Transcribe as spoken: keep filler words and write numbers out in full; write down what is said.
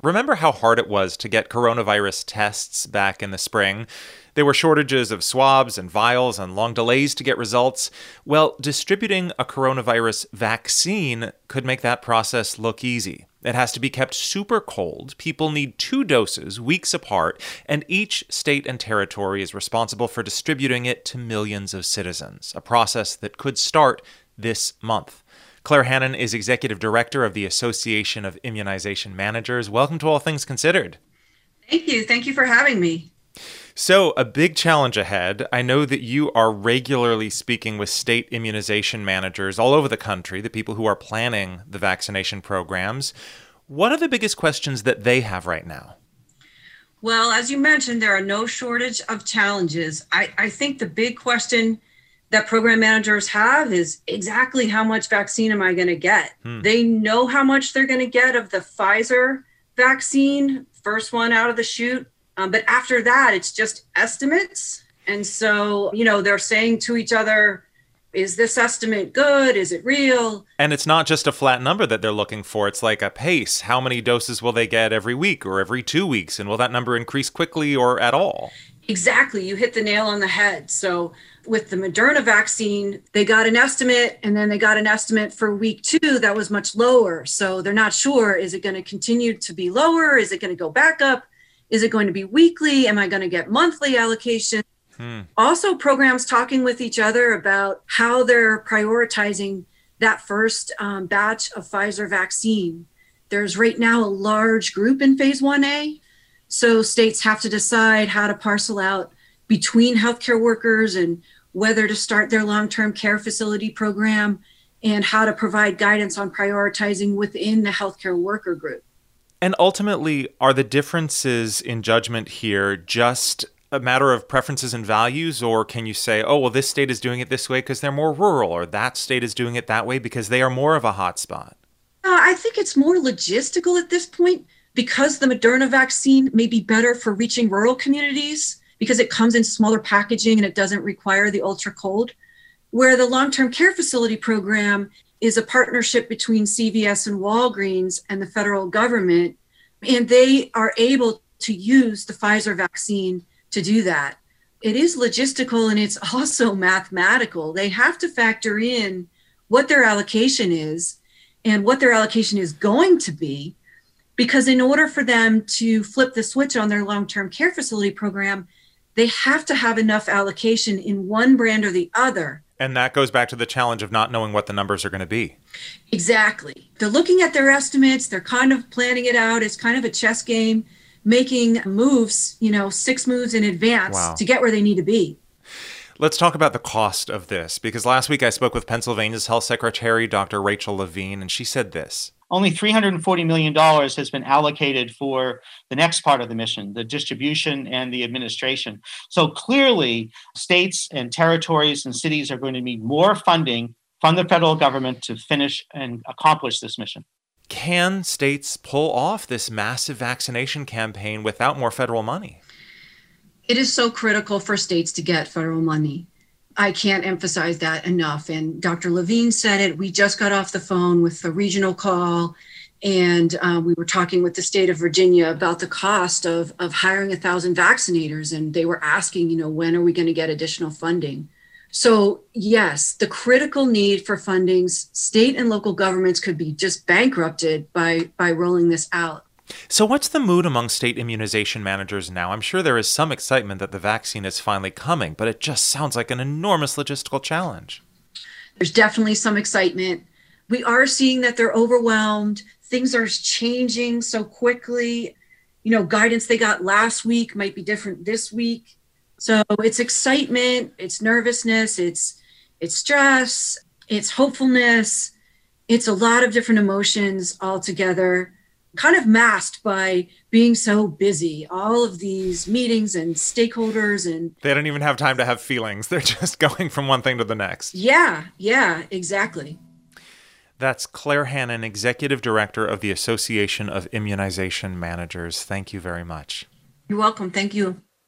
Remember how hard it was to get coronavirus tests back in the spring? There were shortages of swabs and vials and long delays to get results. Well, distributing a coronavirus vaccine could make that process look easy. It has to be kept super cold. People need two doses weeks apart, and each state and territory is responsible for distributing it to millions of citizens, a process that could start this month. Claire Hannon is Executive Director of the Association of Immunization Managers. Welcome to All Things Considered. Thank you. Thank you for having me. So, a big challenge ahead. I know that you are regularly speaking with state immunization managers all over the country, the people who are planning the vaccination programs. What are the biggest questions that they have right now? Well, as you mentioned, there are no shortage of challenges. I, I think the big question that program managers have is exactly how much vaccine am I going to get? Hmm. They know how much they're going to get of the Pfizer vaccine, first one out of the chute. Um, but after that, it's just estimates. And so, you know, they're saying to each other, is this estimate good? Is it real? And it's not just a flat number that they're looking for. It's like a pace. How many doses will they get every week or every two weeks? And will that number increase quickly or at all? Exactly. You hit the nail on the head. So with the Moderna vaccine, they got an estimate and then they got an estimate for week two that was much lower. So they're not sure. Is it going to continue to be lower? Is it going to go back up? Is it going to be weekly? Am I going to get monthly allocation? Hmm. Also, programs talking with each other about how they're prioritizing that first um, batch of Pfizer vaccine. There's right now a large group in phase one A. So states have to decide how to parcel out between healthcare workers and whether to start their long-term care facility program and how to provide guidance on prioritizing within the healthcare worker group. And ultimately, are the differences in judgment here just a matter of preferences and values, or can you say, oh, well, this state is doing it this way because they're more rural, or that state is doing it that way because they are more of a hotspot? Uh, I think it's more logistical at this point because the Moderna vaccine may be better for reaching rural communities because it comes in smaller packaging and it doesn't require the ultra cold, where the long-term care facility program is a partnership between C V S and Walgreens and the federal government, and they are able to use the Pfizer vaccine to do that. It is logistical and it's also mathematical. They have to factor in what their allocation is and what their allocation is going to be, because in order for them to flip the switch on their long-term care facility program, they have to have enough allocation in one brand or the other. And that goes back to the challenge of not knowing what the numbers are going to be. Exactly. They're looking at their estimates. They're kind of planning it out. It's kind of a chess game, making moves, you know, six moves in advance wow. to get where they need to be. Let's talk about the cost of this, because last week I spoke with Pennsylvania's Health Secretary, Doctor Rachel Levine, and she said this. Only three hundred forty million dollars has been allocated for the next part of the mission, the distribution and the administration. So clearly, states and territories and cities are going to need more funding from the federal government to finish and accomplish this mission. Can states pull off this massive vaccination campaign without more federal money? It is so critical for states to get federal money. I can't emphasize that enough. And Doctor Levine said it. We just got off the phone with the regional call, and uh, we were talking with the state of Virginia about the cost of, of hiring a thousand vaccinators. And they were asking, you know, when are we going to get additional funding? So yes, the critical need for fundings, state and local governments could be just bankrupted by, by rolling this out. So what's the mood among state immunization managers now? I'm sure there is some excitement that the vaccine is finally coming, but it just sounds like an enormous logistical challenge. There's definitely some excitement. We are seeing that they're overwhelmed. Things are changing so quickly. You know, guidance they got last week might be different this week. So it's excitement, it's nervousness, it's it's stress, it's hopefulness. It's a lot of different emotions all together, kind of masked by being so busy, all of these meetings and stakeholders. And they don't even have time to have feelings. They're just going from one thing to the next. Yeah, yeah, exactly. That's Claire Hannon, Executive Director of the Association of Immunization Managers. Thank you very much. You're welcome. Thank you.